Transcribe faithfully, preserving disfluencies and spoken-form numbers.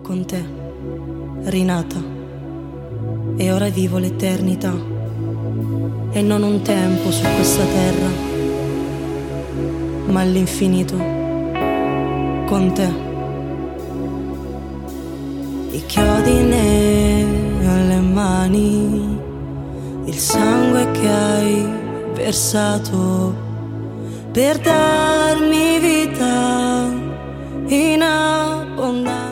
con te, rinata, e ora vivo l'eternità e non un tempo su questa terra, ma l'infinito con te. I chiodi nelle mani, il sangue che hai versato per darmi vita in abbondanza.